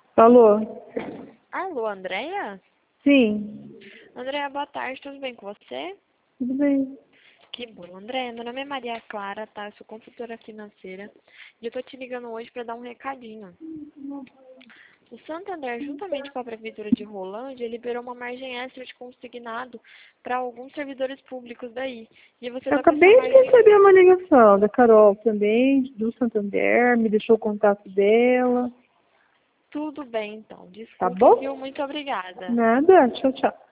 Alô? Alô, Andréia? Sim, Andréia, boa tarde, tudo bem com você? tudo bem. Que bom, Andréia. Meu nome é Maria Clara, tá? Eu sou consultora financeira e eu tô te ligando hoje para dar um recadinho. O Santander, juntamente com a Prefeitura de Rolândia, liberou uma margem extra de consignado para alguns servidores públicos daí. E você Eu tá com essa acabei de margem... receber uma ligação da Carol também, do Santander, me deixou o contato dela. Tudo bem, então. Tá Desculpe, bom? viu? Muito obrigada. Nada, tchau, tchau.